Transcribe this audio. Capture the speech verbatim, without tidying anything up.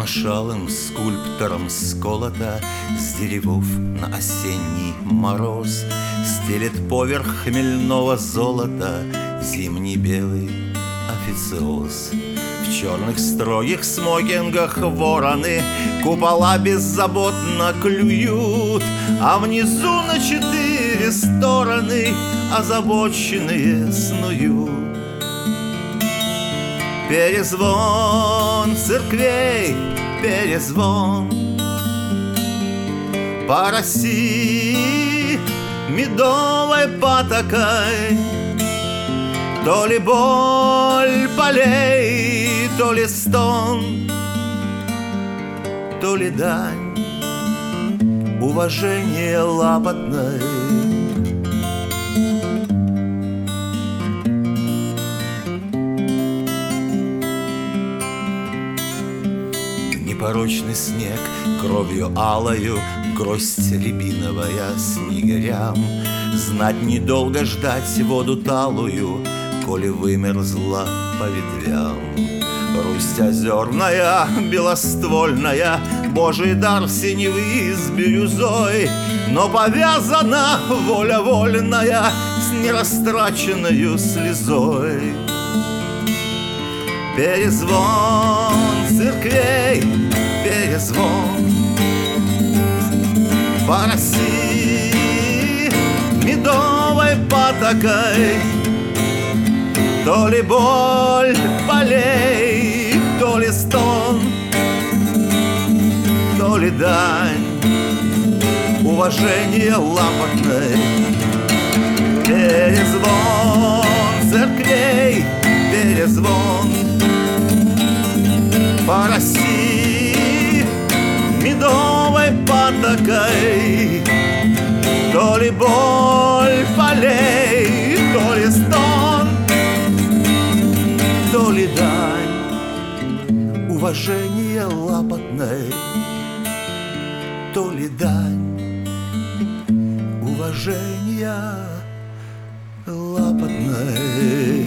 Черношалым скульптором сколото с деревов на осенний мороз стелет поверх хмельного золота зимний белый официоз. В черных строгих смокингах вороны купола беззаботно клюют, а внизу на четыре стороны озабоченные снуют. Перезвон церквей, перезвон по России медовой патокой. То ли боль полей, то ли стон, то ли дань уважения лапотной. Непорочный снег кровью алою, гроздь рябиновая снегирям. Знать недолго ждать воду талую, коли вымерзла по ветвям. Русь озерная, белоствольная, Божий дар синевы с бирюзой, но повязана воля вольная с нерастраченною слезой. Перезвон церквей, перезвон по России медовой патокой. То ли боль полей, то ли стон, то ли дань уважения лапотной. Перезвон церквей, перезвон по России медовой патокой. То ли боль полей, то ли стон, то ли дань уважения лапотной, то ли дань уважения лапотной.